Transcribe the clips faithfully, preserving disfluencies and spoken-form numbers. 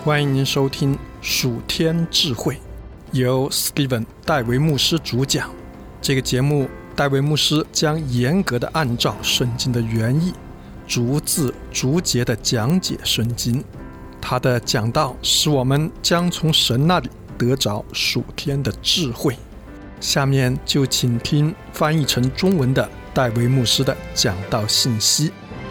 欢迎您收听属天智慧，由 Steven 戴维牧师主讲。这个节目，戴维牧师将严格的按照圣经的原意，逐字逐节的讲解圣经。他的讲道使我们将从神那里得着属天的智慧。下面就请听翻译成中文的戴维牧师的讲道信息。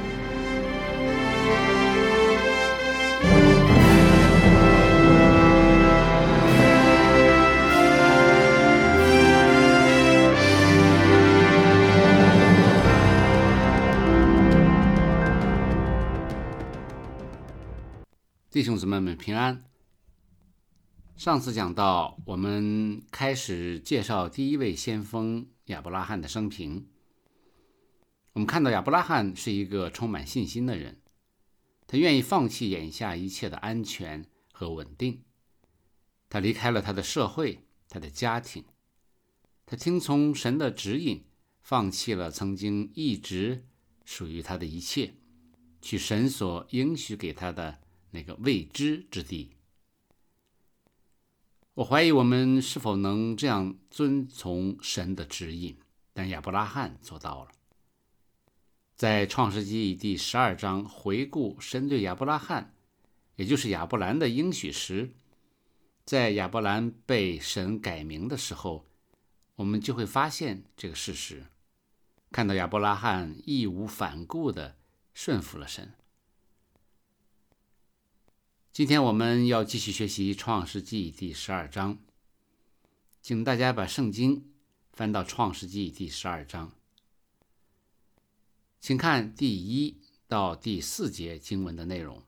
弟兄姊妹们平安。上次讲到，我们开始介绍第一位先锋亚伯拉罕的生平。我们看到亚伯拉罕是一个充满信心的人，他愿意放弃眼下一切的安全和稳定，他离开了他的社会，他的家庭，他听从神的指引，放弃了曾经一直属于他的一切，去神所应许给他的那个未知之地。我怀疑我们是否能这样遵从神的指引，但亚伯拉罕做到了。在创世纪第十二章回顾神对亚伯拉罕，也就是亚伯兰的应许时，在亚伯兰被神改名的时候，我们就会发现这个事实，看到亚伯拉罕义无反顾地顺服了神。今天我们要继续学习创世纪第十二章，请大家把圣经翻到创世纪第十二章，请看第一到第四节经文的内容。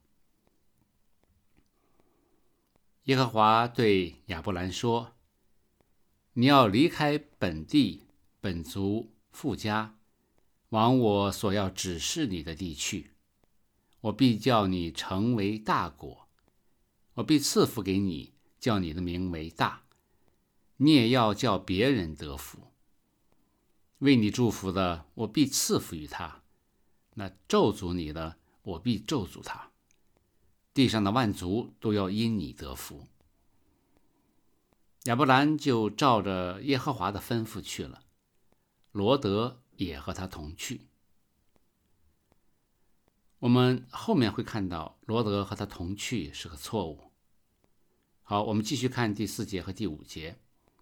耶和华对亚伯兰说，你要离开本地本族父家，往我所要指示你的地去，我必叫你成为大国，我必赐福给你，叫你的名为大，你也要叫别人得福。为你祝福的，我必赐福于他；那咒诅你的，我必咒诅他。地上的万族都要因你得福。亚伯兰就照着耶和华的吩咐去了，罗德也和他同去。我们后面会看到罗德和他同去是个错误。好，我们继续看第四节和第五节。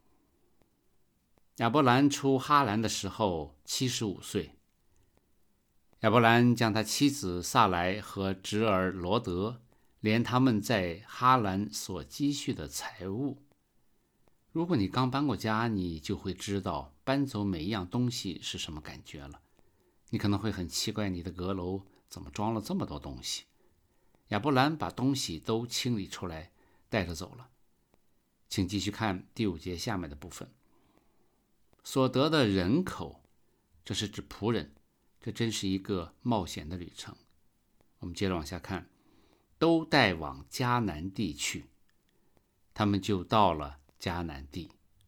亚伯兰出哈兰的时候七十五岁，亚伯兰将他妻子撒来和侄儿罗德，连他们在哈兰所积蓄的财物。如果你刚搬过家，你就会知道搬走每一样东西是什么感觉了。你可能会很奇怪，你的阁楼怎么装了这么多东西？亚伯兰把东西都清理出来，带着走了。请继续看第五节下面的部分。所得的人口，这是指仆人，这真是一个冒险的旅程。我们接着往下看，都带往迦南地去，他们就到了迦南地。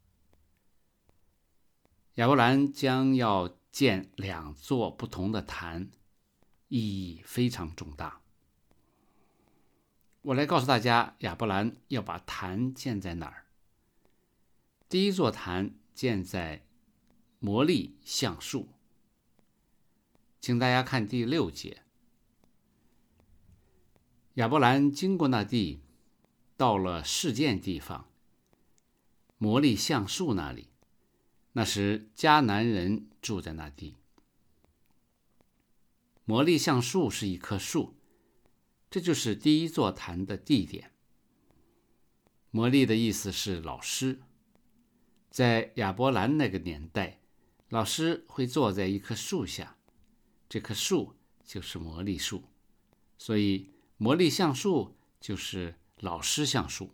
亚伯兰将要建两座不同的坛，意义非常重大。我来告诉大家，亚伯兰要把坛建在哪儿。第一座坛建在摩利橡树，请大家看第六节。亚伯兰经过那地，到了示剑地方，摩利橡树那里，那时迦南人住在那地。摩利橡树是一棵树，这就是第一座坛的地点。摩利的意思是老师，在亚伯兰那个年代，老师会坐在一棵树下，这棵树就是摩利树，所以摩利橡树就是老师橡树。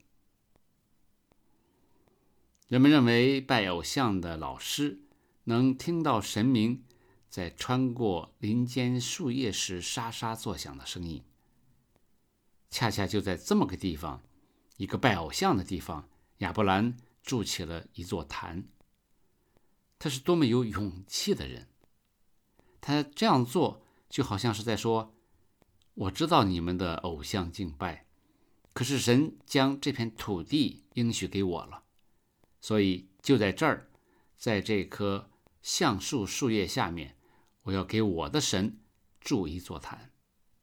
人们认为拜偶像的老师能听到神明在穿过林间树叶时沙沙作响的声音。恰恰就在这么个地方，一个拜偶像的地方，亚伯兰筑起了一座坛。他是多么有勇气的人，他这样做就好像是在说，我知道你们的偶像敬拜， 可是神将这片土地应许给我了，所以就在这儿，在这棵橡树树叶下面，我要给我的神筑一座坛。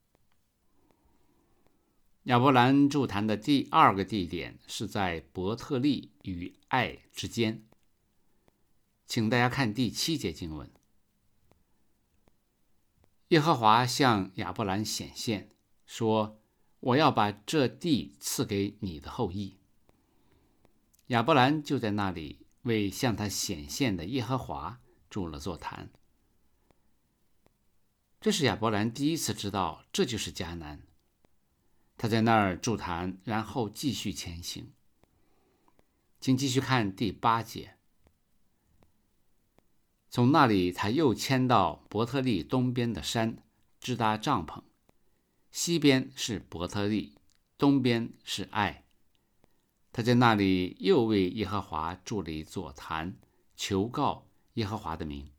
亚伯兰筑坛的第二个地点是在伯特利与爱之间，请大家看第七节经文。耶和华向亚伯兰显现，说：我要把这地赐给你的后裔。亚伯兰就在那里为向他显现的耶和华筑了座坛。这是亚伯兰第一次知道这就是迦南。他在那儿筑坛，然后继续前行。请继续看第八节。从那里他又迁到伯特利东边的山，支搭帐篷，西边是伯特利，东边是爱。他在那里又为耶和华筑了一座坛，求告耶和华的名。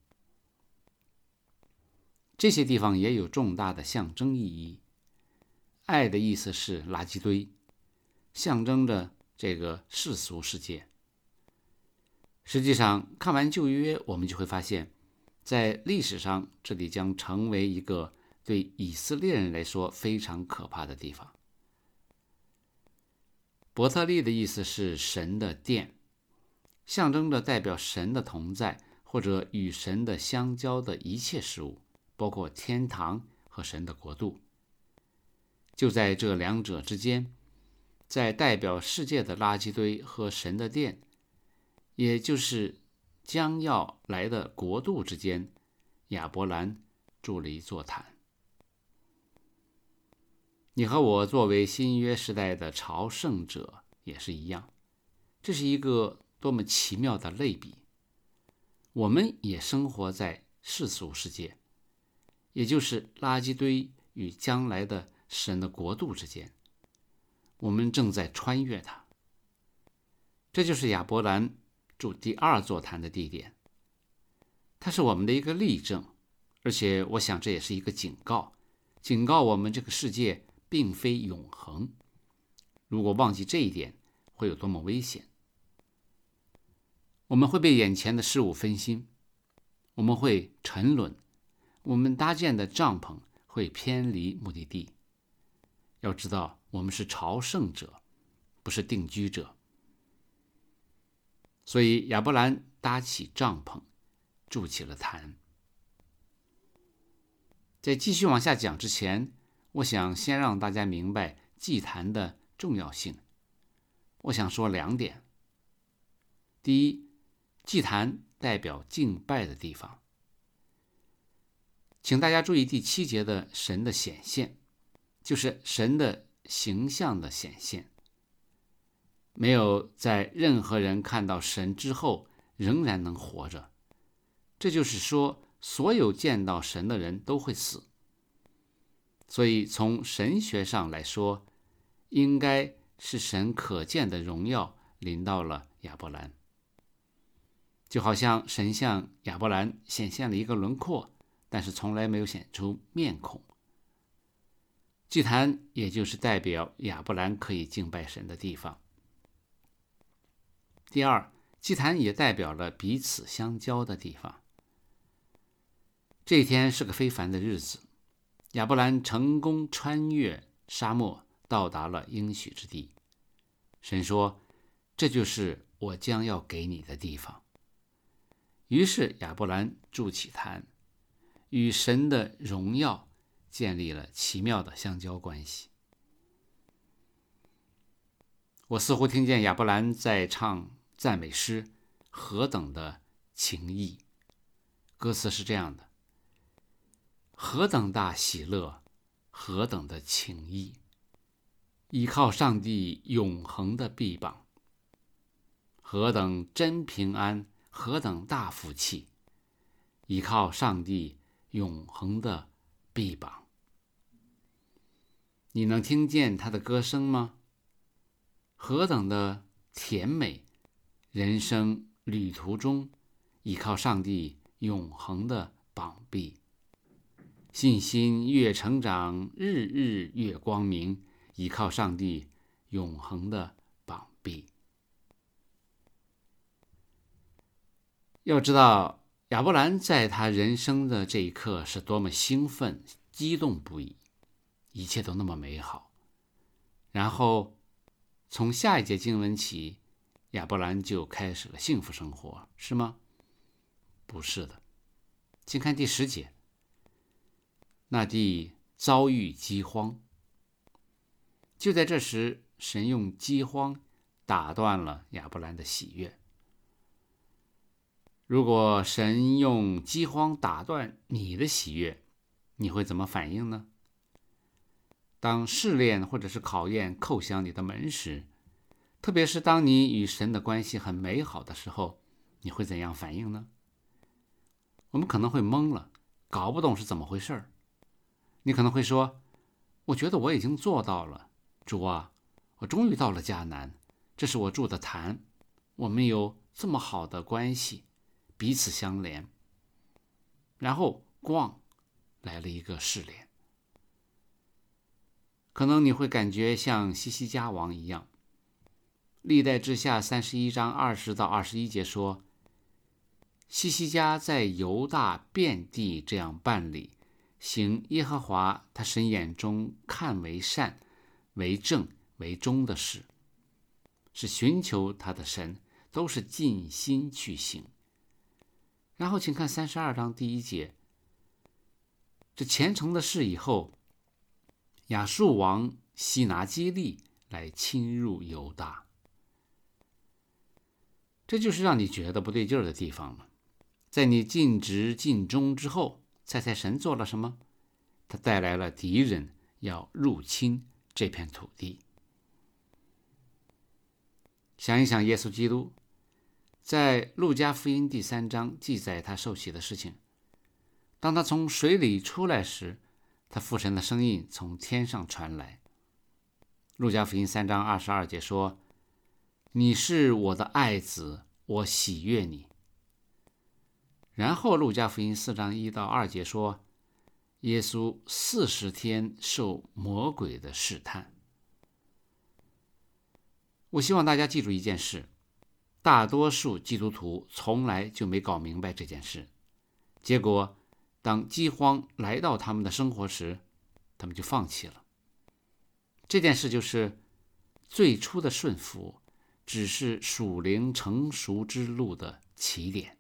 这些地方也有重大的象征意义。爱的意思是垃圾堆，象征着这个世俗世界。实际上，看完旧约，我们就会发现，在历史上，这里将成为一个对以色列人来说非常可怕的地方。伯特利的意思是神的殿，象征着代表神的同在，或者与神的相交的一切事物，包括天堂和神的国度。就在这两者之间，在代表世界的垃圾堆和神的殿，也就是将要来的国度之间，亚伯兰筑了一座坛。你和我作为新约时代的朝圣者也是一样，这是一个多么奇妙的类比。我们也生活在世俗世界，也就是垃圾堆与将来的神的国度之间，我们正在穿越它。这就是亚伯兰筑第二座坛的地点，它是我们的一个例证，而且我想这也是一个警告，警告我们这个世界并非永恒。如果忘记这一点，会有多么危险。我们会被眼前的事物分心，我们会沉沦，我们搭建的帐篷会偏离目的地。要知道，我们是朝圣者，不是定居者。所以亚伯兰搭起帐篷，筑起了坛。在继续往下讲之前，我想先让大家明白祭坛的重要性。我想说两点。第一，祭坛代表敬拜的地方。请大家注意第七节的神的显现，就是神的形象的显现。没有在任何人看到神之后仍然能活着，这就是说，所有见到神的人都会死。所以从神学上来说，应该是神可见的荣耀临到了亚伯兰，就好像神向亚伯兰显现了一个轮廓，但是从来没有显出面孔。祭坛也就是代表亚伯兰可以敬拜神的地方。第二，祭坛也代表了彼此相交的地方。这一天是个非凡的日子，亚伯兰成功穿越沙漠，到达了应许之地。神说，这就是我将要给你的地方。于是亚伯兰筑起坛，与神的荣耀建立了奇妙的相交关系。我似乎听见亚伯兰在唱赞美诗，何等的情意。歌词是这样的：何等大喜乐，何等的情意，依靠上帝永恒的臂膀。何等真平安，何等大福气，依靠上帝永恒的臂膀。你能听见他的歌声吗？何等的甜美，人生旅途中依靠上帝永恒的膀臂，信心越成长，日日越光明，依靠上帝永恒的膀臂。要知道，亚伯兰在他人生的这一刻是多么兴奋、激动不已，一切都那么美好。然后从下一节经文起，亚伯兰就开始了幸福生活，是吗？不是的。请看第十节，那地遭遇饥荒。就在这时，神用饥荒打断了亚伯兰的喜悦。如果神用饥荒打断你的喜悦，你会怎么反应呢？当试炼或者是考验叩响你的门时，特别是当你与神的关系很美好的时候，你会怎样反应呢？我们可能会懵了，搞不懂是怎么回事。你可能会说，我觉得我已经做到了，主啊，我终于到了迦南，这是我住的坛，我们有这么好的关系，彼此相连。然后咣，来了一个试炼。可能你会感觉像西西家王一样。历代志下三十一章二十到二十一节说，西西家在犹大遍地这样办理，行耶和华他神眼中看为善、为正、为忠的事，是寻求他的神，都是尽心去行。然后请看三十二章第一节，这虔诚的事以后，亚述王西拿基利来侵入犹大。这就是让你觉得不对劲儿的地方了。在你尽职尽忠之后，猜猜神做了什么？他带来了敌人要入侵这片土地。想一想耶稣基督在路加福音第三章记载他受洗的事情。当他从水里出来时，他父神的声音从天上传来。路加福音三章二十二节说，你是我的爱子，我喜悦你。然后路加福音四章一到二节说，耶稣四十天受魔鬼的试探。我希望大家记住一件事，大多数基督徒从来就没搞明白这件事，结果当饥荒来到他们的生活时，他们就放弃了。这件事就是最初的顺服只是属灵成熟之路的起点。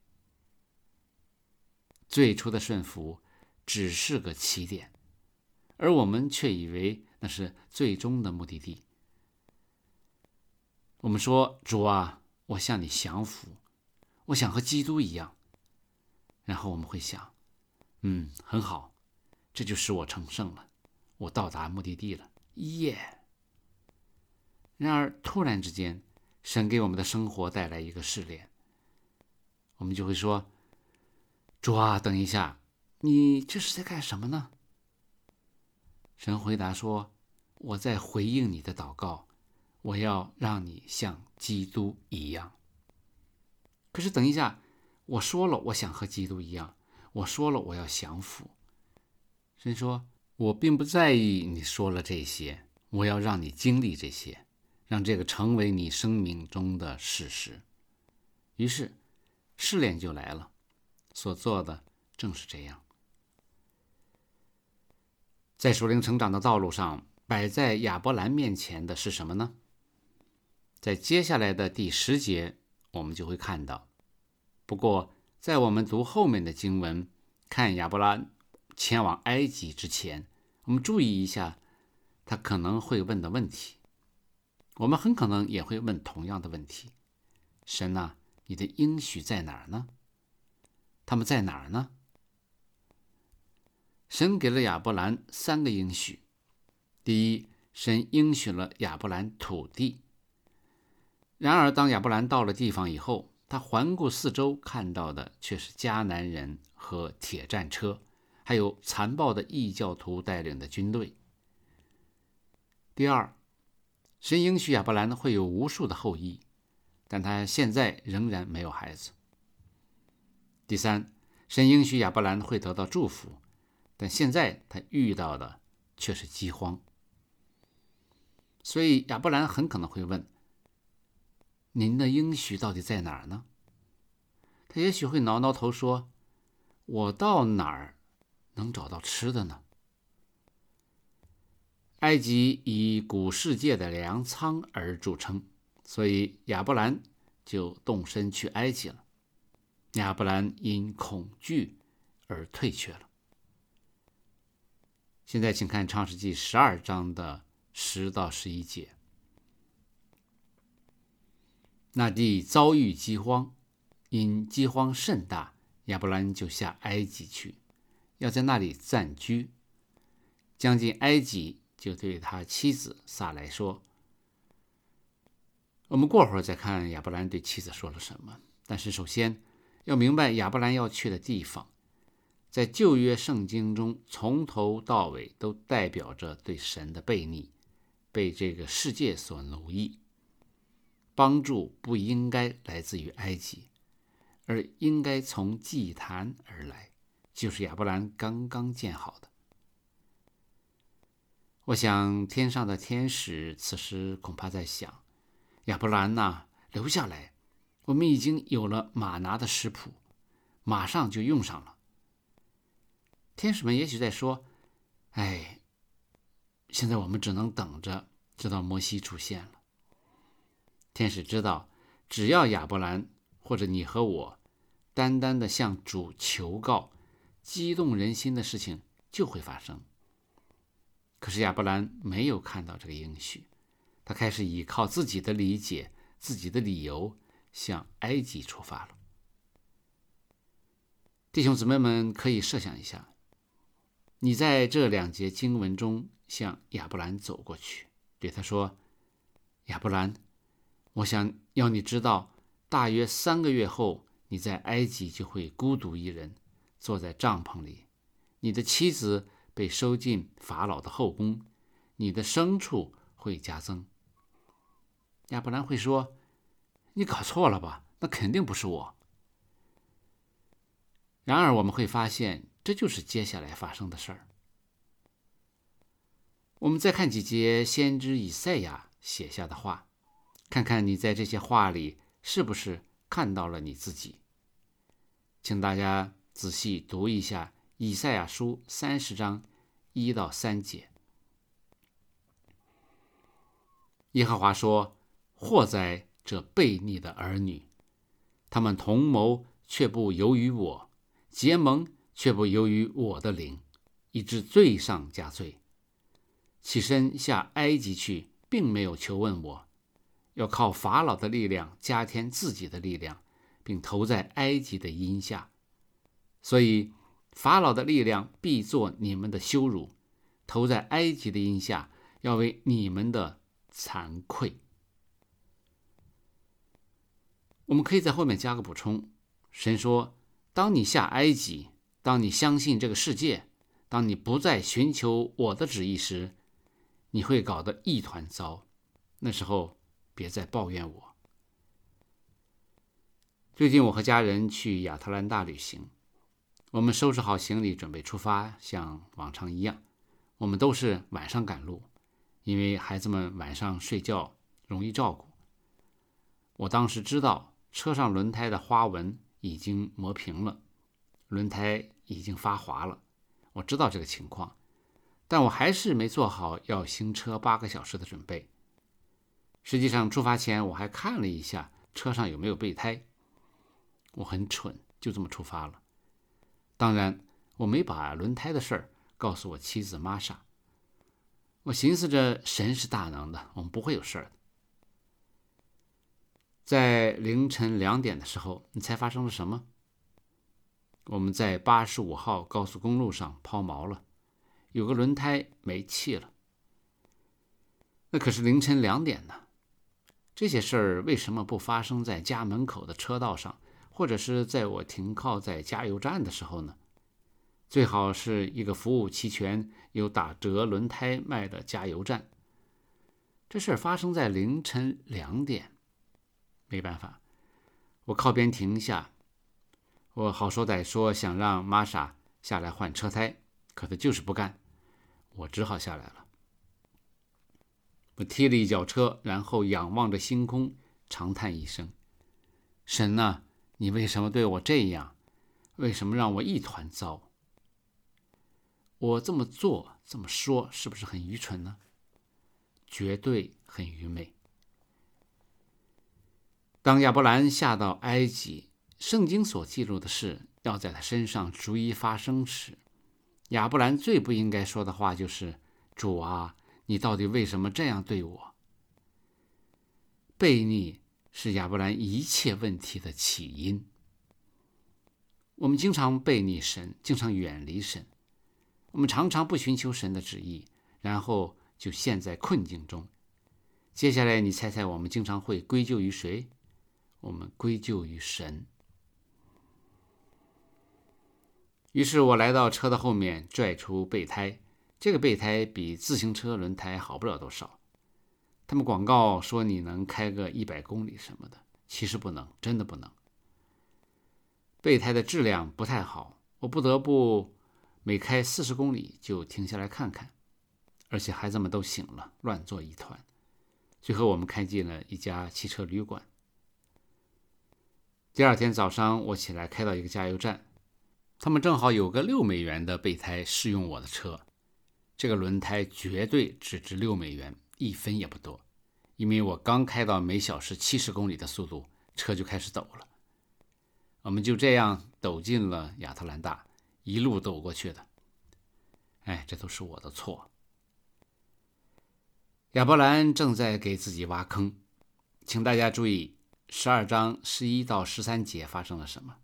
最初的顺服只是个起点，而我们却以为那是最终的目的地。我们说，主啊，我向你降服，我想和基督一样。然后我们会想，嗯，很好，这就使我成圣了，我到达目的地了，耶！然而突然之间，神给我们的生活带来一个试炼，我们就会说，主啊，等一下，你这是在干什么呢？神回答说，我在回应你的祷告，我要让你像基督一样。可是等一下，我说了我想和基督一样，我说了我要降服。神说，我并不在意你说了这些，我要让你经历这些，让这个成为你生命中的事实。于是试炼就来了，所做的正是这样。在属灵成长的道路上，摆在亚伯兰面前的是什么呢？在接下来的第十节我们就会看到。不过在我们读后面的经文，看亚伯兰前往埃及之前，我们注意一下他可能会问的问题。我们很可能也会问同样的问题，神啊，你的应许在哪儿呢？他们在哪儿呢？神给了亚伯兰三个应许。第一，神应许了亚伯兰土地。然而当亚伯兰到了地方以后，他环顾四周，看到的却是迦南人和铁战车，还有残暴的异教徒带领的军队。第二，神应许亚伯兰会有无数的后裔，但他现在仍然没有孩子。第三，神应许亚伯兰会得到祝福，但现在他遇到的却是饥荒。 所以亚伯兰很可能会问：您的应许到底在哪儿呢？他也许会挠挠头说：我到哪儿能找到吃的呢？埃及以古世界的粮仓而著称，所以亚伯兰就动身去埃及了。亚伯兰因恐惧而退却了。现在请看创世纪十二章的十到十一节。那地遭遇饥荒，因饥荒甚大，亚伯兰就下埃及去，要在那里暂居。将近埃及，就对他妻子撒来说，我们过会儿再看亚伯兰对妻子说了什么。但是首先要明白亚伯兰要去的地方，在旧约圣经中从头到尾都代表着对神的悖逆，被这个世界所奴役。帮助不应该来自于埃及，而应该从祭坛而来，就是亚伯兰刚刚建好的。我想天上的天使此时恐怕在想，亚伯兰呐，留下来，我们已经有了玛拿的食谱，马上就用上了。天使们也许在说，哎，现在我们只能等着，直到摩西出现了。天使知道，只要亚伯兰或者你和我单单的向主求告，激动人心的事情就会发生。可是亚伯兰没有看到这个应许，他开始依靠自己的理解、自己的理由向埃及出发了。弟兄姊妹们可以设想一下，你在这两节经文中向亚伯兰走过去，对他说，亚伯兰，我想要你知道，大约三个月后，你在埃及就会孤独一人，坐在帐篷里，你的妻子被收进法老的后宫，你的牲畜会加增。亚伯兰会说，你搞错了吧，那肯定不是我。然而我们会发现，这就是接下来发生的事儿。我们再看几节先知以赛亚写下的话，看看你在这些话里是不是看到了你自己。请大家仔细读一下以赛亚书三十章一到三节。耶和华说，祸哉这悖逆的儿女，他们同谋却不由于我，结盟却不由于我的灵，以致罪上加罪。起身下埃及去，并没有求问我，要靠法老的力量加添自己的力量，并投在埃及的荫下。所以法老的力量必作你们的羞辱，投在埃及的荫下，要为你们的惭愧。我们可以在后面加个补充，神说，当你下埃及，当你相信这个世界，当你不再寻求我的旨意时，你会搞得一团糟，那时候别再抱怨我。最近我和家人去亚特兰大旅行，我们收拾好行李准备出发，像往常一样，我们都是晚上赶路，因为孩子们晚上睡觉容易照顾。我当时知道车上轮胎的花纹已经磨平了，轮胎已经发滑了，我知道这个情况，但我还是没做好要行车八个小时的准备。实际上出发前我还看了一下车上有没有备胎，我很蠢，就这么出发了。当然我没把轮胎的事儿告诉我妻子玛莎，我寻思着神是大能的，我们不会有事儿的。在凌晨两点的时候，你猜发生了什么？我们在八十五号高速公路上抛锚了，有个轮胎没气了。那可是凌晨两点呢。这些事儿为什么不发生在家门口的车道上，或者是在我停靠在加油站的时候呢？最好是一个服务齐全、有打折轮胎卖的加油站。这事儿发生在凌晨两点，没办法，我靠边停下，我好说歹说想让玛莎下来换车胎，可她就是不干，我只好下来了。 我踢了一脚车，然后仰望着星空，长叹一声：神啊，你为什么对我这样？为什么让我一团糟？我这么做这么说是不是很愚蠢呢？绝对很愚昧。当亚伯兰下到埃及，圣经所记录的事要在他身上逐一发生时，亚伯兰最不应该说的话就是：主啊，你到底为什么这样对我？悖逆是亚伯兰一切问题的起因。我们经常悖逆神，经常远离神，我们常常不寻求神的旨意，然后就陷在困境中。接下来你猜猜我们经常会归咎于谁？我们归咎于神。于是我来到车的后面，拽出备胎。这个备胎比自行车轮胎好不了多少。他们广告说你能开个一百公里什么的，其实不能，真的不能。备胎的质量不太好，我不得不每开四十公里就停下来看看，而且孩子们都醒了，乱作一团。最后我们开进了一家汽车旅馆。第二天早上我起来开到一个加油站，他们正好有个六美元的备胎试用我的车。这个轮胎绝对只值六美元，一分也不多，因为我刚开到每小时七十公里的速度，车就开始抖了。我们就这样抖进了亚特兰大，一路抖过去的。哎，这都是我的错。亚伯兰正在给自己挖坑，请大家注意十二章十一到十三节发生了什么。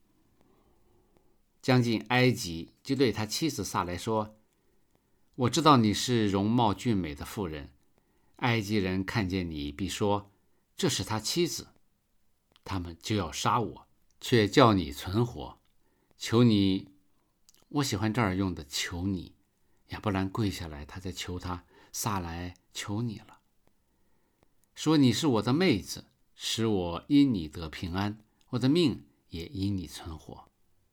将近埃及，就对他妻子撒来说：我知道你是容貌俊美的妇人，埃及人看见你必说这是他妻子，他们就要杀我，却叫你存活。求你，我喜欢这儿用的求你。亚伯兰跪下来，他在求他，撒来，求你了，说你是我的妹子，使我因你得平安，我的命也因你存活。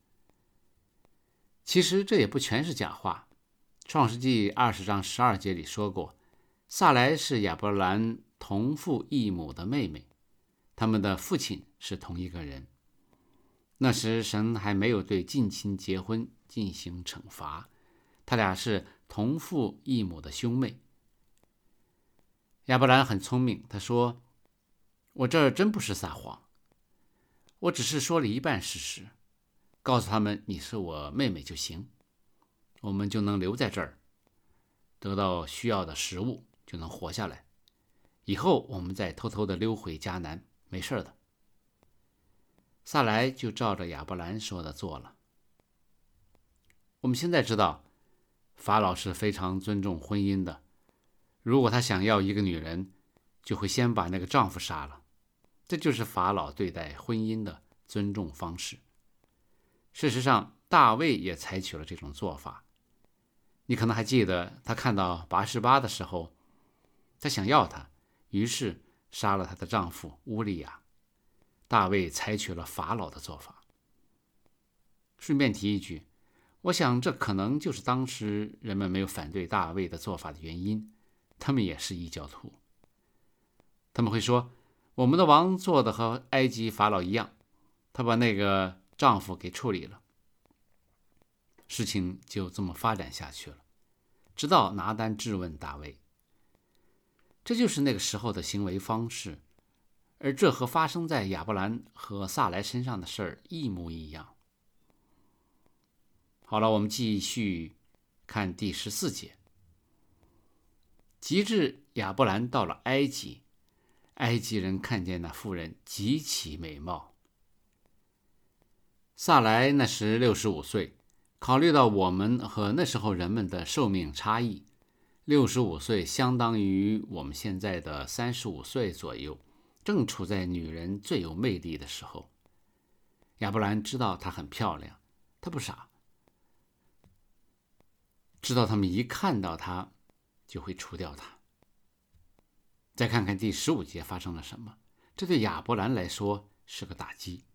其实这也不全是假话。创世纪二十章十二节里说过，撒来是亚伯兰同父异母的妹妹，他们的父亲是同一个人。那时神还没有对近亲结婚进行惩罚，他俩是同父异母的兄妹。亚伯兰很聪明，他说：我这儿真不是撒谎，我只是说了一半事实，告诉他们你是我妹妹就行，我们就能留在这儿，得到需要的食物，就能活下来。以后我们再偷偷的溜回迦南，没事的。撒来就照着亚伯兰说的做了。我们现在知道，法老是非常尊重婚姻的。如果他想要一个女人，就会先把那个丈夫杀了。这就是法老对待婚姻的尊重方式。事实上，大卫也采取了这种做法。你可能还记得，他看到拔示巴的时候，他想要她，于是杀了她的丈夫乌利亚。大卫采取了法老的做法。顺便提一句，我想这可能就是当时人们没有反对大卫的做法的原因，他们也是异教徒。他们会说，我们的王做的和埃及法老一样，他把那个丈夫给处理了。事情就这么发展下去了，直到拿单质问大卫。这就是那个时候的行为方式，而这和发生在亚伯兰和撒来身上的事儿一模一样。好了，我们继续看第十四节。及至亚伯兰到了埃及，埃及人看见那妇人极其美貌。撒来那时六十五岁，考虑到我们和那时候人们的寿命差异，六十五岁相当于我们现在的三十五岁左右，正处在女人最有魅力的时候。亚伯兰知道她很漂亮，他不傻，知道他们一看到她就会除掉她。再看看第十五节发生了什么，这对亚伯兰来说是个打击。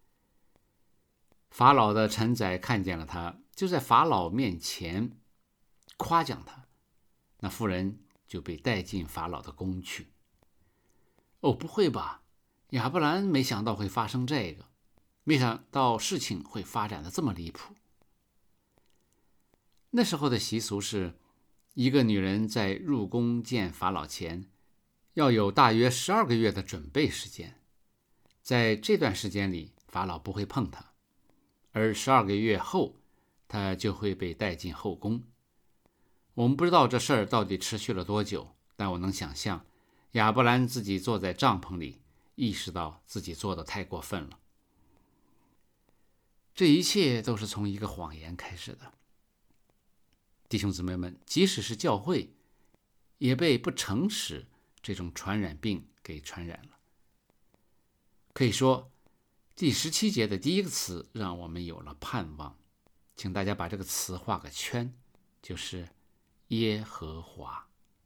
法老的臣宰看见了他，就在法老面前夸奖他。那妇人就被带进法老的宫去。哦，不会吧，亚伯兰没想到会发生这个，没想到事情会发展的这么离谱。那时候的习俗是，一个女人在入宫见法老前，要有大约十二个月的准备时间。在这段时间里，法老不会碰她，而十二个月后，她就会被带进后宫。我们不知道这事儿到底持续了多久，但我能想象，亚伯兰自己坐在帐篷里，意识到自己做得太过分了。这一切都是从一个谎言开始的。弟兄姊妹们，即使是教会，也被不诚实这种传染病给传染了。可以说，第十七节的第一个词让我们有了盼望，请大家把这个词画个圈，就是耶和华。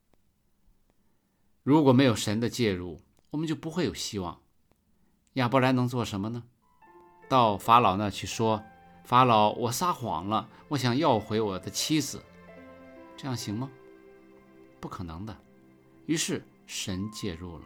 如果没有神的介入，我们就不会有希望。亚伯兰能做什么呢？到法老那去说，法老，我撒谎了，我想要回我的妻子，这样行吗？不可能的。于是神介入了。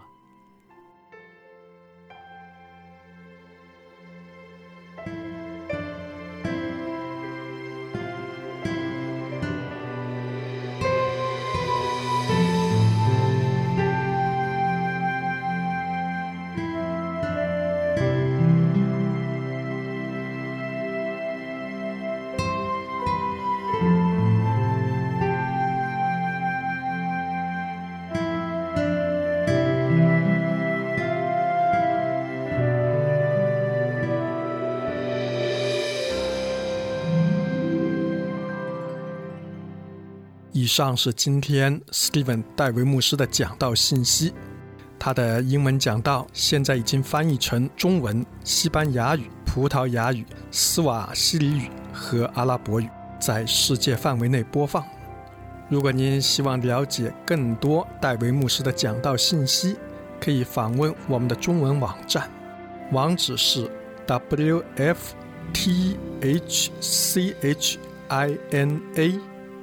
以上是今天 Steven 戴维牧师的讲道信息。他的英文讲道现在已经翻译成中文、西班牙语、葡萄牙语、斯瓦希里语和阿拉伯语，在世界范围内播放。如果您希望了解更多戴维牧师的讲道信息，可以访问我们的中文网站，网址是 w f t h c h i n a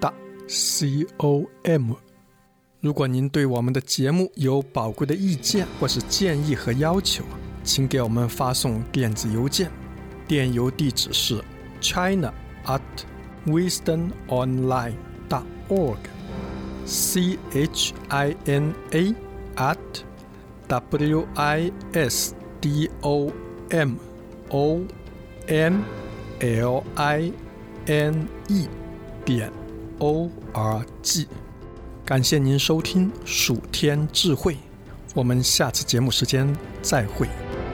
com。 如果您对我们的节目有宝贵的意见或是建议和要求，请给我们发送电子邮件，电邮地址是 china at wisdom online dot org c h i n a at w i s d o m o n l i n e 点 o r g。 感谢您收听属天智慧，我们下次节目时间再会。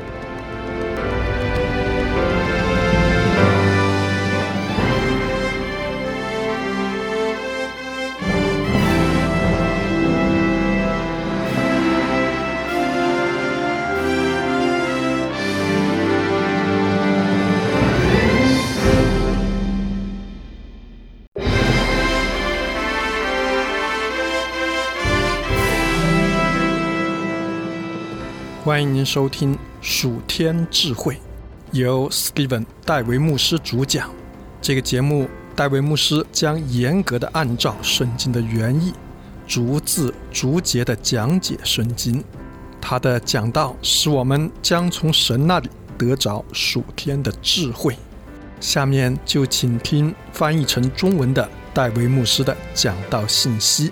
欢迎您收听属天智慧，由 Steven 戴维牧师主讲。这个节目，戴维牧师将严格的按照圣经的原意，逐字逐节的讲解圣经。他的讲道使我们将从神那里得着属天的智慧。下面就请听翻译成中文的戴维牧师的讲道信息。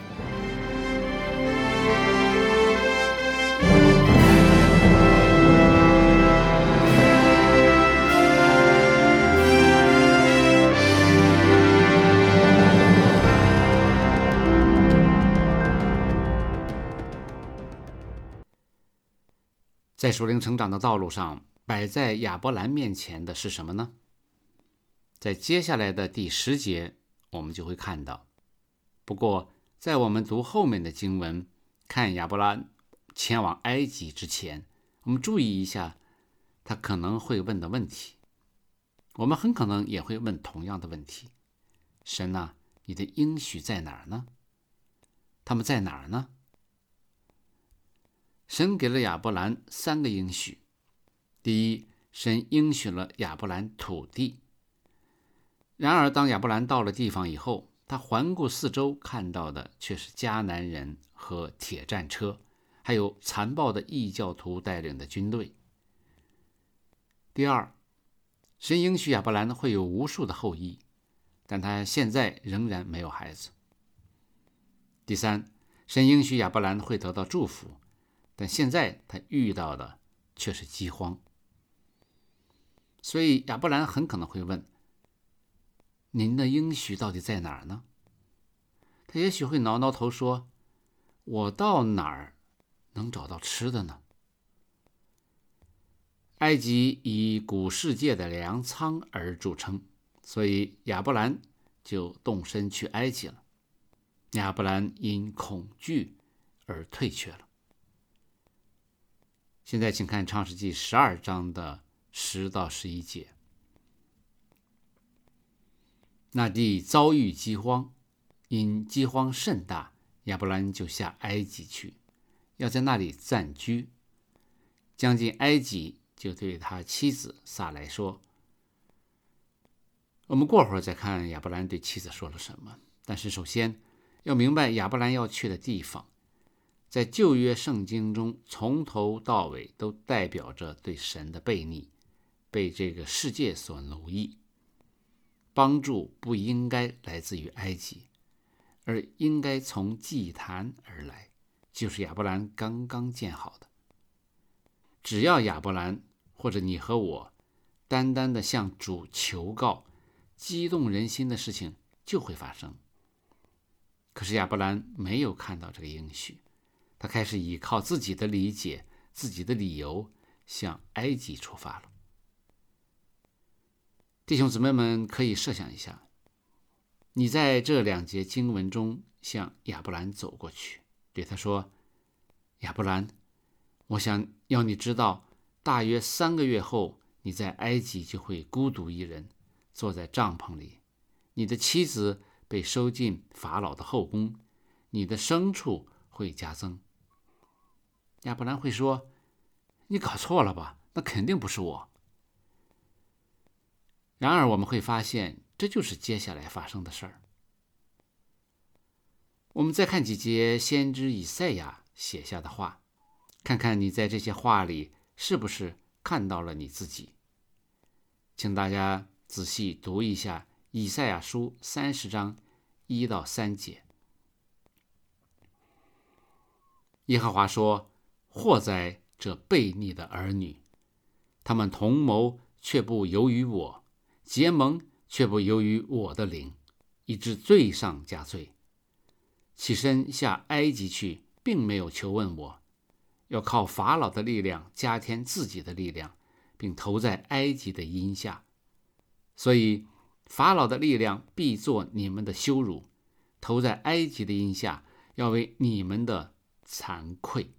在属灵成长的道路上，摆在亚伯兰面前的是什么呢？在接下来的第十节，我们就会看到。不过，在我们读后面的经文，看亚伯兰前往埃及之前，我们注意一下他可能会问的问题。我们很可能也会问同样的问题：神啊，你的应许在哪儿呢？他们在哪儿呢？神给了亚伯兰三个应许。第一，神应许了亚伯兰土地。然而当亚伯兰到了地方以后， 他环顾四周，看到的却是迦南人和铁战车，还有残暴的异教徒带领的军队。第二，神应许亚伯兰会有无数的后裔，但他现在仍然没有孩子。第三，神应许亚伯兰会得到祝福，但现在他遇到的却是饥荒。所以亚伯兰很可能会问，您的应许到底在哪儿呢？他也许会挠挠头说，我到哪儿能找到吃的呢？埃及以古世界的粮仓而著称，所以亚伯兰就动身去埃及了。亚伯兰因恐惧而退却了。现在请看创世纪十二章的十到十一节。那地遭遇饥荒，因饥荒甚大，亚伯兰就下埃及去，要在那里暂居。将近埃及，就对他妻子撒来说，我们过会儿再看亚伯兰对妻子说了什么，但是首先要明白亚伯兰要去的地方，在旧约圣经中从头到尾都代表着对神的悖逆，被这个世界所奴役。帮助不应该来自于埃及，而应该从祭坛而来，就是亚伯兰刚刚建好的。只要亚伯兰或者你和我单单的向主求告，激动人心的事情就会发生。可是亚伯兰没有看到这个应许，他开始依靠自己的理解、自己的理由向埃及出发了。弟兄姊妹们可以设想一下，你在这两节经文中向亚伯兰走过去，对他说，亚伯兰，我想要你知道，大约三个月后，你在埃及就会孤独一人，坐在帐篷里，你的妻子被收进法老的后宫，你的牲畜会加增。亚伯兰会说，你搞错了吧，那肯定不是我。然而我们会发现，这就是接下来发生的事儿。我们再看几节先知以赛亚写下的话，看看你在这些话里是不是看到了你自己。请大家仔细读一下以赛亚书三十章一到三节。耶和华说，祸哉这悖逆的儿女，他们同谋却不由于我，结盟却不由于我的灵，以致罪上加罪。起身下埃及去，并没有求问我，要靠法老的力量加添自己的力量，并投在埃及的荫下。所以法老的力量必作你们的羞辱，投在埃及的荫下，要为你们的惭愧。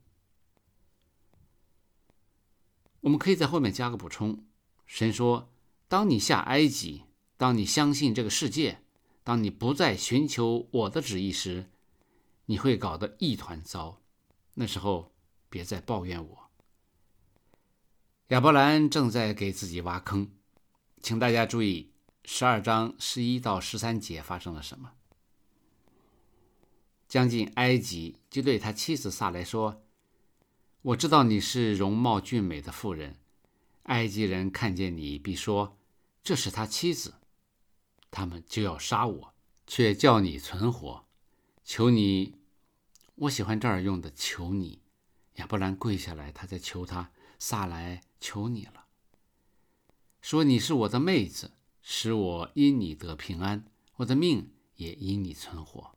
我们可以在后面加个补充，神说，当你下埃及，当你相信这个世界，当你不再寻求我的旨意时，你会搞得一团糟，那时候别再抱怨我。亚伯兰正在给自己挖坑，请大家注意十二章十一到十三节发生了什么。将近埃及，就对他妻子撒来说，我知道你是容貌俊美的妇人，埃及人看见你必说，这是他妻子，他们就要杀我，却叫你存活。求你，我喜欢这儿用的求你。亚伯兰跪下来，他在求他，撒来，求你了，说你是我的妹子，使我因你得平安，我的命也因你存活。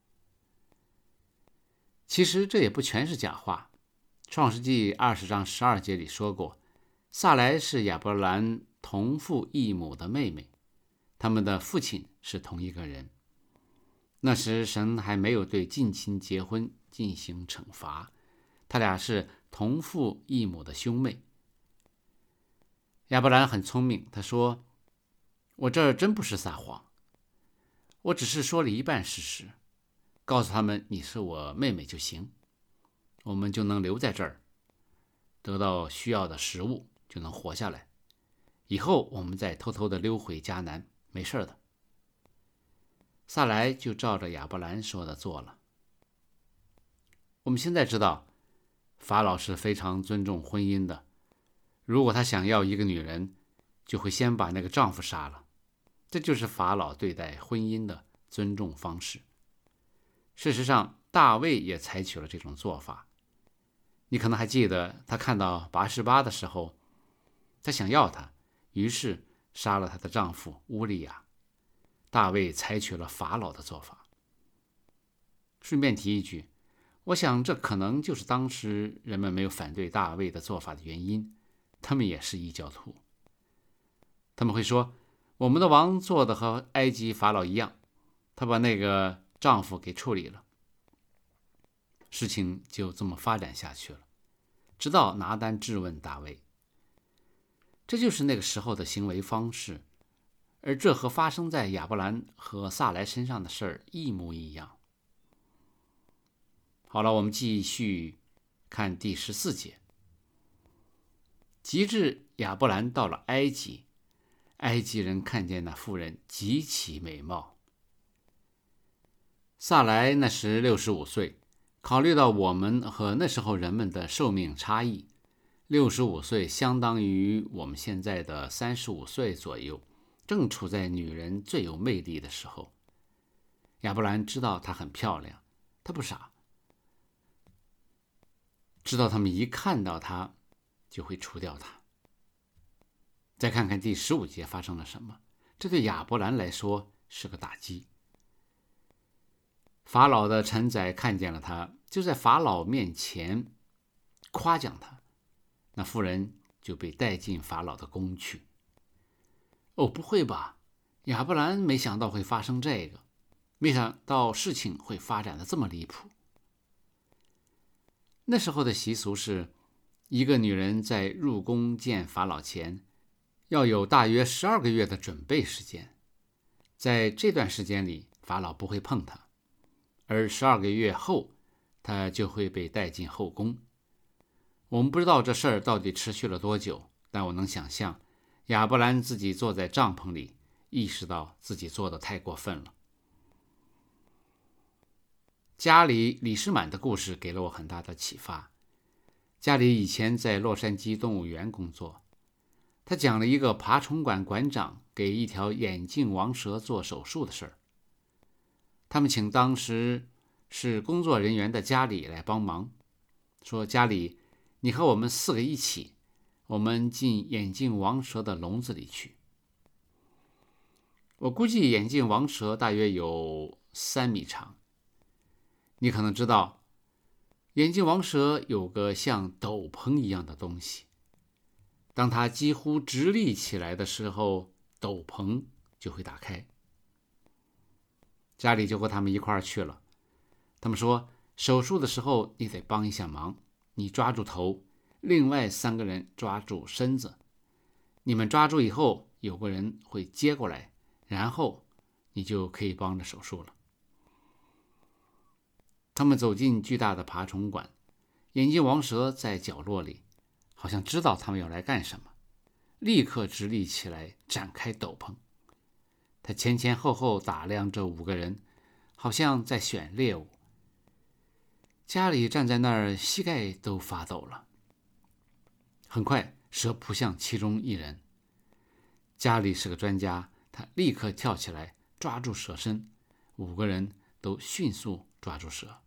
其实这也不全是假话，创世纪二十章十二节里说过，撒来是亚伯兰同父异母的妹妹，他们的父亲是同一个人。那时神还没有对近亲结婚进行惩罚，他俩是同父异母的兄妹。亚伯兰很聪明，他说，我这儿真不是撒谎，我只是说了一半事实，告诉他们你是我妹妹就行，我们就能留在这儿，得到需要的食物，就能活下来，以后我们再偷偷的溜回迦南，没事的。 撒莱就照着亚伯兰说的做了。我们现在知道，法老是非常尊重婚姻的。如果他想要一个女人，就会先把那个丈夫杀了。这就是法老对待婚姻的尊重方式。事实上，大卫也采取了这种做法。你可能还记得，他看到拔示巴的时候，他想要她，于是杀了她的丈夫乌利亚。大卫采取了法老的做法。顺便提一句，我想这可能就是当时人们没有反对大卫的做法的原因，他们也是异教徒。他们会说，我们的王做的和埃及法老一样，他把那个丈夫给处理了。事情就这么发展下去了，直到拿单质问大卫。这就是那个时候的行为方式，而这和发生在亚伯兰和撒莱身上的事儿一模一样。好了，我们继续看第十四节。及至亚伯兰到了埃及，埃及人看见那妇人极其美貌。撒莱那时六十五岁，考虑到我们和那时候人们的寿命差异，六十五岁相当于我们现在的三十五岁左右，正处在女人最有魅力的时候。亚伯兰知道她很漂亮，他不傻，知道他们一看到她就会除掉她。再看看第十五节发生了什么，这对亚伯兰来说是个打击。法老的臣宰看见了他，就在法老面前夸奖他，那妇人就被带进法老的宫去。哦，不会吧，亚伯兰没想到会发生这个，没想到事情会发展的这么离谱。那时候的习俗是，一个女人在入宫见法老前要有大约十二个月的准备时间，在这段时间里法老不会碰她，而十二个月后她就会被带进后宫。我们不知道这事儿到底持续了多久，但我能想象亚伯兰自己坐在帐篷里，意识到自己做的太过分了。家里李士满的故事给了我很大的启发。家里以前在洛杉矶动物园工作，他讲了一个爬虫馆馆长给一条眼镜王蛇做手术的事儿。他们请当时是工作人员的家里来帮忙，说家里，你和我们四个一起，我们进眼镜王蛇的笼子里去。我估计眼镜王蛇大约有三米长。你可能知道，眼镜王蛇有个像斗篷一样的东西，当它几乎直立起来的时候，斗篷就会打开。家里就和他们一块儿去了。他们说，手术的时候你得帮一下忙，你抓住头，另外三个人抓住身子，你们抓住以后，有个人会接过来，然后你就可以帮着手术了。他们走进巨大的爬虫馆，眼镜王蛇在角落里，好像知道他们要来干什么，立刻直立起来，展开斗篷。他前前后后打量这五个人，好像在选猎物。家里站在那儿，膝盖都发抖了。很快，蛇扑向其中一人。家里是个专家，他立刻跳起来抓住蛇身，五个人都迅速抓住蛇。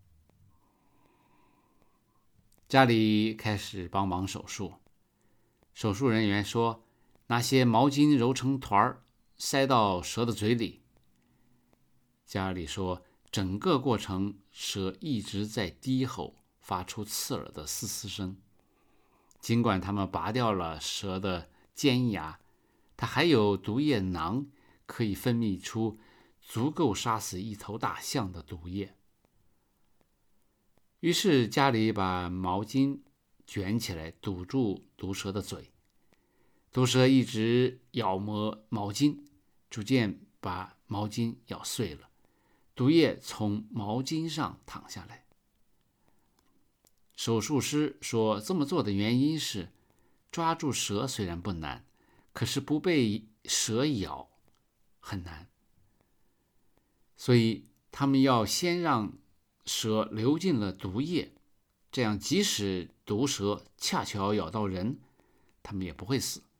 家里开始帮忙手术。手术人员说，拿些毛巾揉成团儿，塞到蛇的嘴里。家里说，整个过程蛇一直在低吼，发出刺耳的嘶嘶声。尽管他们拔掉了蛇的尖牙，它还有毒液囊，可以分泌出足够杀死一头大象的毒液。于是家里把毛巾卷起来堵住毒蛇的嘴，毒蛇一直咬磨毛巾，逐渐把毛巾咬碎了，毒液从毛巾上淌下来。手术师说，这么做的原因是，抓住蛇虽然不难，可是不被蛇咬很难。 所以他们要先让蛇流进了毒液，这样即使毒蛇恰巧咬到人，他们也不会死。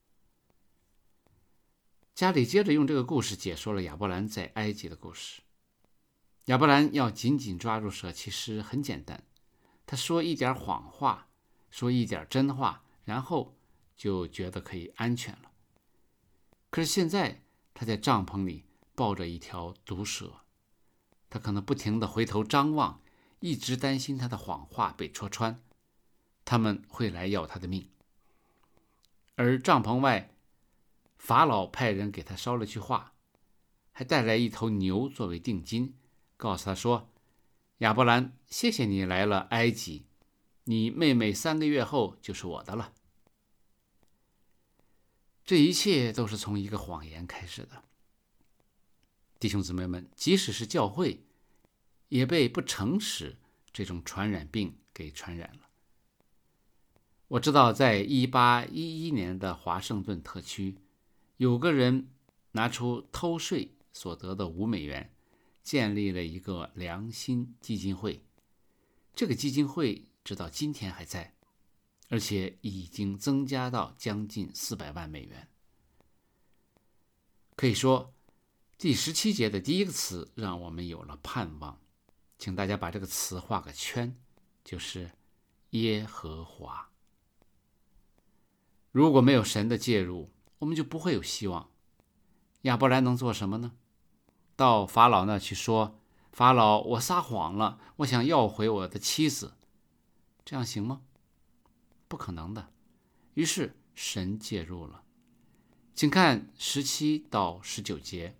加里接着用这个故事解说了亚伯兰在埃及的故事。亚伯兰要紧紧抓住蛇，其实很简单，他说一点谎话，说一点真话，然后就觉得可以安全了。可是现在他在帐篷里抱着一条毒蛇，他可能不停地回头张望，一直担心他的谎话被戳穿，他们会来要他的命。而帐篷外，法老派人给他捎了句话，还带来一头牛作为定金，告诉他说，亚伯兰，谢谢你来了埃及，你妹妹三个月后就是我的了。这一切都是从一个谎言开始的。弟兄姊妹们，即使是教会，也被不诚实这种传染病给传染了。我知道在一八一一年的华盛顿特区，有个人拿出偷税所得的五美元，建立了一个良心基金会。这个基金会直到今天还在，而且已经增加到将近四百万美元。可以说，第十七节的第一个词让我们有了盼望，请大家把这个词画个圈，就是耶和华。如果没有神的介入，我们就不会有希望。亚伯兰能做什么呢？到法老那去说，法老，我撒谎了，我想要回我的妻子，这样行吗？不可能的。于是神介入了，请看十七到十九节。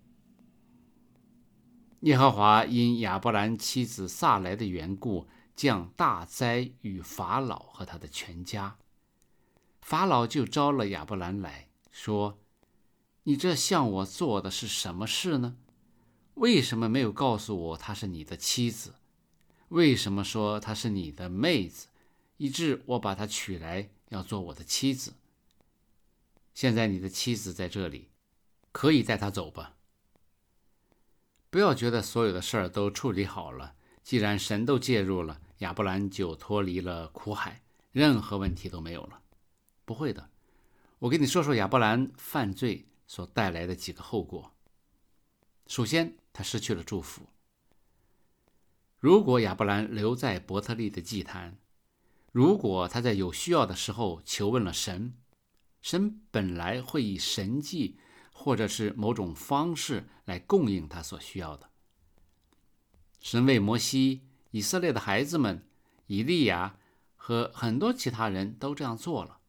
耶和华因亚伯兰妻子撒来的缘故，降大灾与法老和他的全家。法老就招了亚伯兰来说，你这向我做的是什么事呢？为什么没有告诉我她是你的妻子？为什么说她是你的妹子，以致我把她娶来要做我的妻子？现在你的妻子在这里，可以带她走吧。不要觉得所有的事儿都处理好了，既然神都介入了，亚伯兰就脱离了苦海，任何问题都没有了。不会的，我给你说说亚伯兰犯罪所带来的几个后果。首先，他失去了祝福。如果亚伯兰留在伯特利的祭坛，如果他在有需要的时候求问了神，神本来会以神迹或者是某种方式来供应他所需要的。神为摩西、以色列的孩子们、以利亚和很多其他人都这样做了。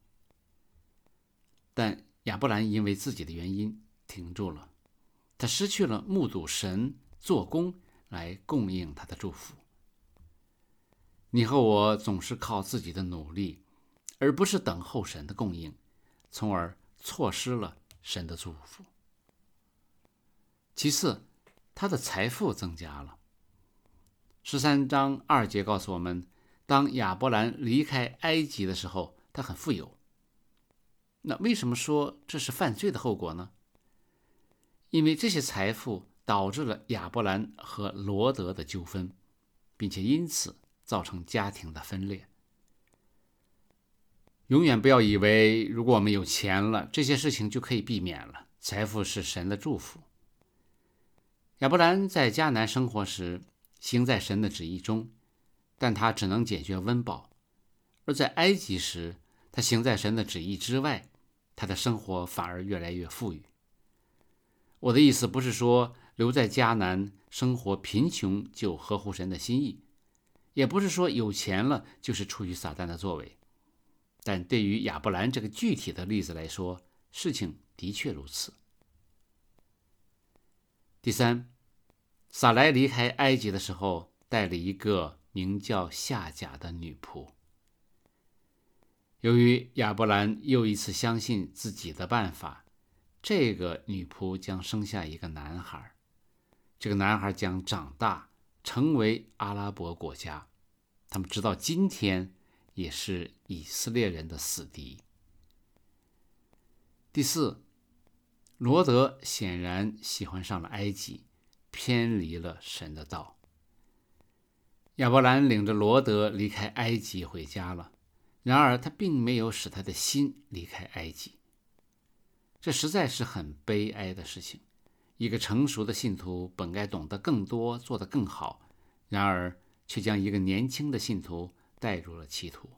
但亚伯兰因为自己的原因停住了，他失去了目睹神做工来供应他的祝福。你和我总是靠自己的努力，而不是等候神的供应，从而错失了神的祝福。其次，他的财富增加了。十三章二节告诉我们，当亚伯兰离开埃及的时候，他很富有。那为什么说这是犯罪的后果呢？因为这些财富导致了亚伯兰和罗德的纠纷，并且因此造成家庭的分裂。永远不要以为如果我们有钱了，这些事情就可以避免了。财富是神的祝福。亚伯兰在迦南生活时，行在神的旨意中，但他只能解决温饱；而在埃及时，他行在神的旨意之外，他的生活反而越来越富裕。我的意思不是说留在迦南生活贫穷就合乎神的心意，也不是说有钱了就是出于撒旦的作为。但对于亚伯兰这个具体的例子来说，事情的确如此。第三，撒莱离开埃及的时候带了一个名叫夏甲的女仆。由于亚伯兰又一次相信自己的办法，这个女仆将生下一个男孩。这个男孩将长大，成为阿拉伯国家，他们直到今天也是以色列人的死敌。第四，罗德显然喜欢上了埃及， 偏离了神的道。亚伯兰领着罗德离开埃及回家了，然而他并没有使他的心离开埃及。这实在是很悲哀的事情。一个成熟的信徒本该懂得更多，做得更好，然而却将一个年轻的信徒带入了歧途。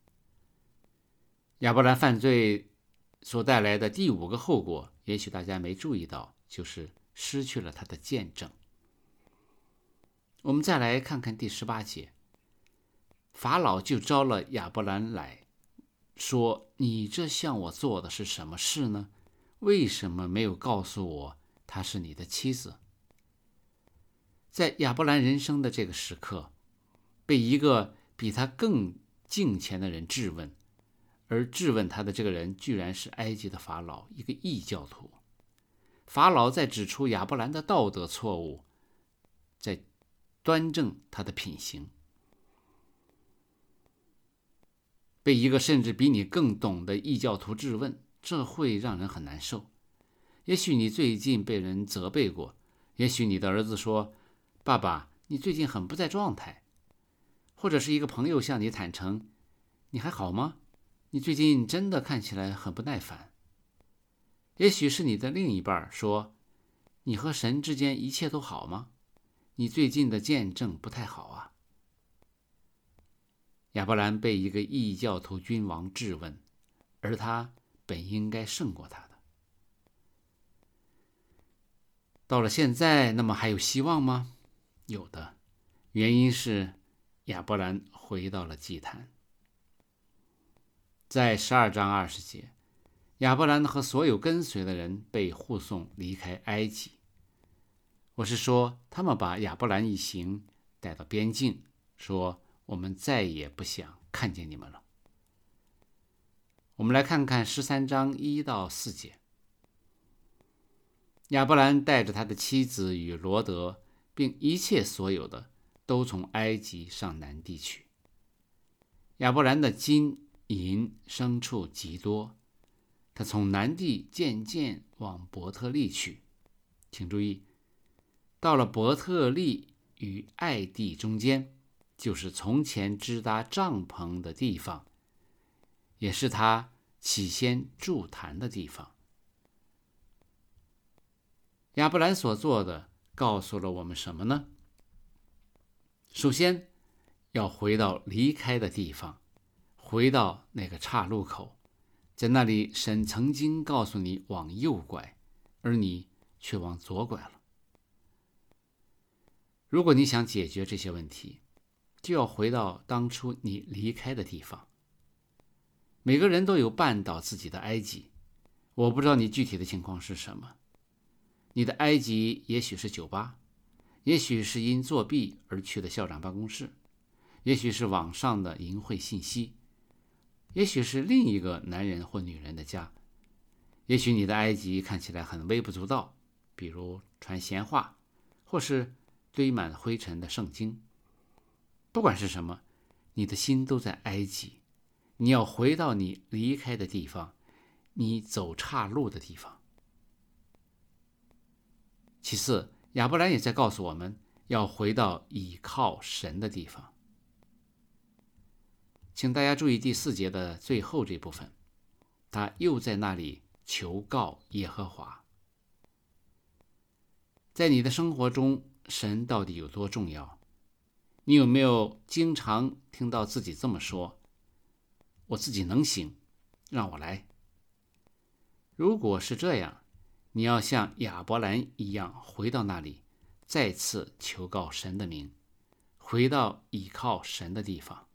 亚伯兰犯罪所带来的第五个后果，也许大家没注意到，就是失去了他的见证。我们再来看看第十八节，法老就招了亚伯兰来说，你这向我做的是什么事呢？为什么没有告诉我她是你的妻子？在亚伯兰人生的这个时刻，被一个比他更敬虔的人质问，而质问他的这个人居然是埃及的法老，一个异教徒。法老在指出亚伯兰的道德错误，在端正他的品行。被一个甚至比你更懂的异教徒质问，这会让人很难受。也许你最近被人责备过，也许你的儿子说，爸爸，你最近很不在状态，或者是一个朋友向你坦诚，你还好吗？你最近真的看起来很不耐烦。也许是你的另一半说，你和神之间一切都好吗？你最近的见证不太好啊。亚伯兰被一个异教徒君王质问，而他本应该胜过他的。到了现在，那么还有希望吗？有的，原因是亚伯兰回到了祭坛。在十二章二十节，亚伯兰和所有跟随的人被护送离开埃及。我是说，他们把亚伯兰一行带到边境，说我们再也不想看见你们了。我们来看看十三章一到四节。亚伯兰带着他的妻子与罗德，并一切所有的，都从埃及上南地去。亚伯兰的金银牲畜极多，他从南地渐渐往伯特利去。请注意，到了伯特利与爱地中间，就是从前支搭帐篷的地方，也是他起先筑坛的地方。亚伯兰所做的告诉了我们什么呢？首先，要回到离开的地方，回到那个岔路口，在那里神曾经告诉你往右拐，而你却往左拐了。如果你想解决这些问题，就要回到当初你离开的地方。每个人都有绊倒自己的埃及，我不知道你具体的情况是什么。你的埃及也许是酒吧，也许是因作弊而去的校长办公室，也许是网上的淫秽信息，也许是另一个男人或女人的家。也许你的埃及看起来很微不足道，比如传闲话，或是堆满灰尘的圣经。不管是什么，你的心都在埃及。你要回到你离开的地方，你走岔路的地方。其次，亚伯兰也在告诉我们要回到倚靠神的地方。请大家注意第四节的最后这部分，他又在那里求告耶和华。在你的生活中，神到底有多重要？你有没有经常听到自己这么说，我自己能行，让我来。如果是这样，你要像亚伯兰一样回到那里，再次求告神的名，回到倚靠神的地方。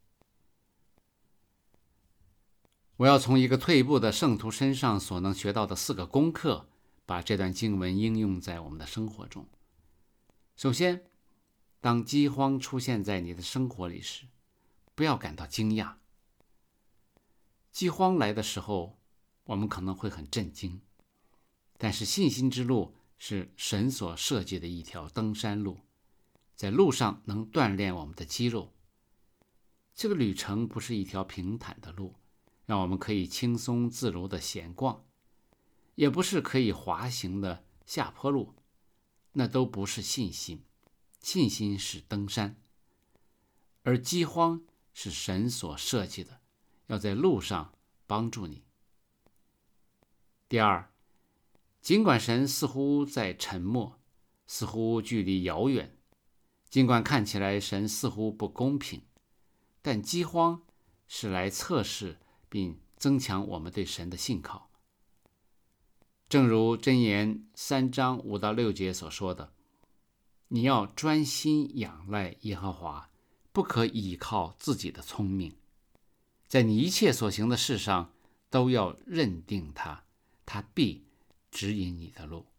我要从一个退步的圣徒身上所能学到的四个功课，把这段经文应用在我们的生活中。首先，当饥荒出现在你的生活里时，不要感到惊讶。饥荒来的时候，我们可能会很震惊，但是信心之路是神所设计的一条登山路，在路上能锻炼我们的肌肉。这个旅程不是一条平坦的路，让我们可以轻松自如地闲逛，也不是可以滑行的下坡路， 那都不是信心，信心是登山，而饥荒是神所设计的，要在路上帮助你。第二，尽管神似乎在沉默，似乎距离遥远，尽管看起来神似乎不公平，但饥荒是来测试并增强我们对神的信靠。正如箴言三章五到六节所说的，你要专心仰赖耶和华，不可倚靠自己的聪明，在你一切所行的事上都要认定他，他必指引你的路。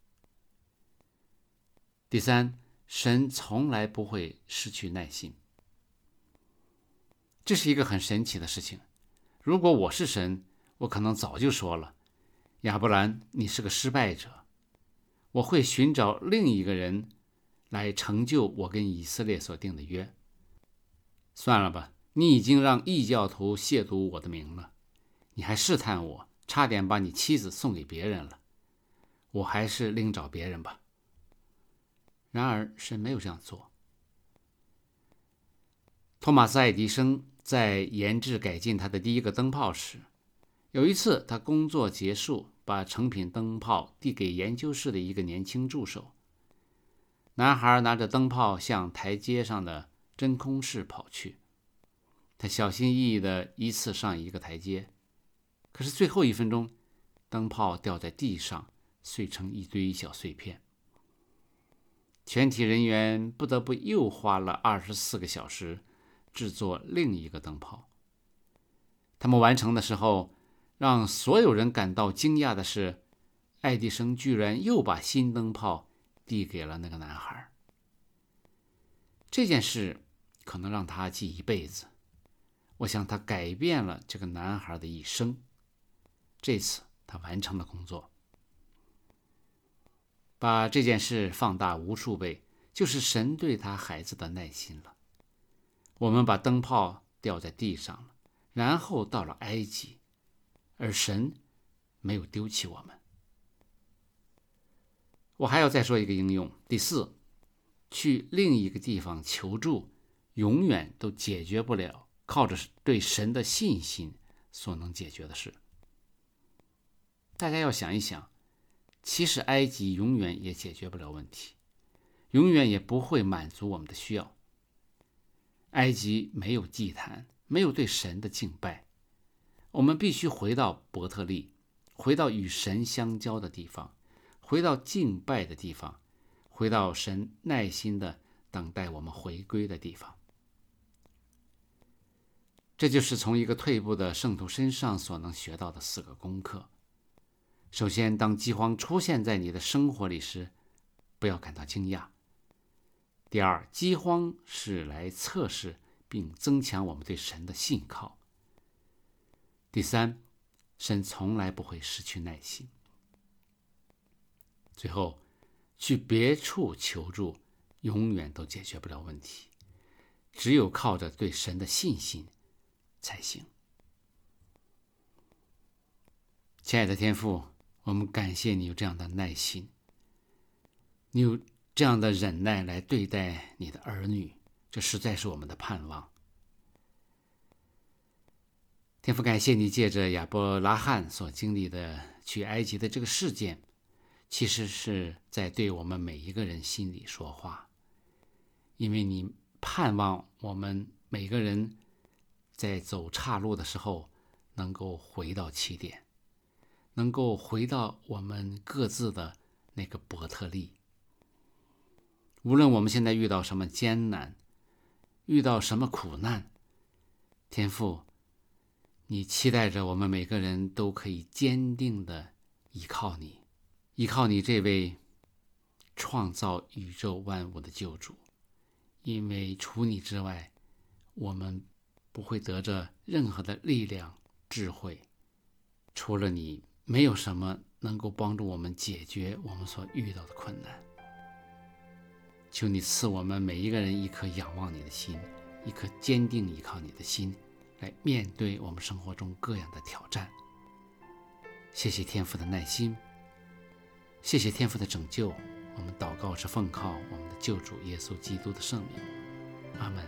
第三，神从来不会失去耐心。这是一个很神奇的事情。如果我是神，我可能早就说了，亚伯兰，你是个失败者，我会寻找另一个人来成就我跟以色列所定的约。算了吧，你已经让异教徒亵渎我的名了，你还试探我，差点把你妻子送给别人了，我还是另找别人吧。然而神没有这样做。托马斯·爱迪生在研制改进他的第一个灯泡时，有一次他工作结束，把成品灯泡递给研究室的一个年轻助手。男孩拿着灯泡向台阶上的真空室跑去，他小心翼翼地依次上一个台阶，可是最后一分钟，灯泡掉在地上，碎成一堆小碎片。全体人员不得不又花了二十四个小时制作另一个灯泡。他们完成的时候，让所有人感到惊讶的是，爱迪生居然又把新灯泡递给了那个男孩。这件事可能让他记一辈子，我想他改变了这个男孩的一生。这次他完成了工作。把这件事放大无数倍，就是神对他孩子的耐心了。我们把灯泡掉在地上了，然后到了埃及，而神没有丢弃我们。我还要再说一个应用。第四，去另一个地方求助，永远都解决不了靠着对神的信心所能解决的事。大家要想一想，其实埃及永远也解决不了问题，永远也不会满足我们的需要。埃及没有祭坛，没有对神的敬拜，我们必须回到伯特利，回到与神相交的地方，回到敬拜的地方，回到神耐心的等待我们回归的地方。这就是从一个退步的圣徒身上所能学到的四个功课。首先，当饥荒出现在你的生活里时，不要感到惊讶。第二，饥荒是来测试并增强我们对神的信靠。第三，神从来不会失去耐心。最后，去别处求助，永远都解决不了问题，只有靠着对神的信心才行。亲爱的天父，我们感谢你有这样的耐心，你有这样的忍耐来对待你的儿女，这实在是我们的盼望。天父，感谢你借着亚伯拉罕所经历的去埃及的这个事件，其实是在对我们每一个人心里说话，因为你盼望我们每个人在走岔路的时候能够回到起点，能够回到我们各自的那个伯特利。无论我们现在遇到什么艰难，遇到什么苦难，天父，你期待着我们每个人都可以坚定地依靠你，依靠你这位创造宇宙万物的救主，因为除你之外，我们不会得着任何的力量、智慧，除了你，没有什么能够帮助我们解决我们所遇到的困难。求你赐我们每一个人一颗仰望你的心，一颗坚定依靠你的心，来面对我们生活中各样的挑战。谢谢天父的耐心，谢谢天父的拯救， 我们祷告是奉靠我们的救主耶稣基督的圣名，阿们。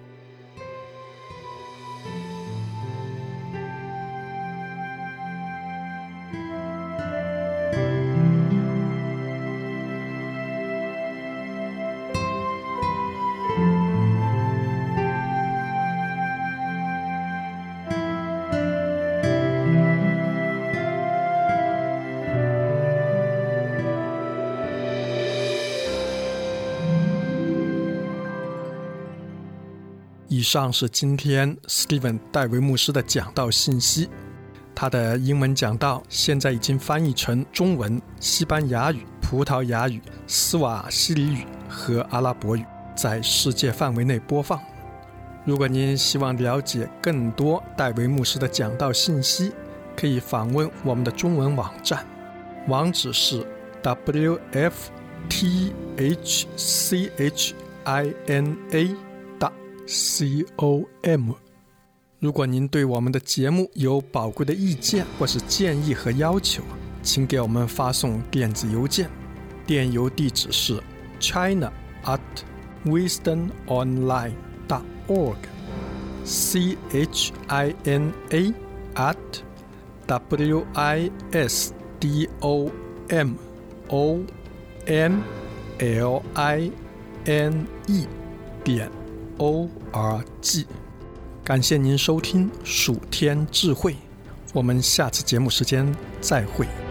以上是今天 Steven 戴维牧师的讲道信息。他的英文讲道现在已经翻译成中文、西班牙语、葡萄牙语、斯瓦希里语和阿拉伯语，在世界范围内播放。如果您希望了解更多戴维牧师的讲道信息，可以访问我们的中文网站，网址是 w f t h c h i n a com。 如果您对我们的节目有宝贵的意见或是建议和要求，请给我们发送电子邮件，电邮地址是 china at wisdom online dot org c h i n a at w i s d o m o n l i n e 点 O R G。 感谢您收听蜀天智慧，我们下次节目时间再会。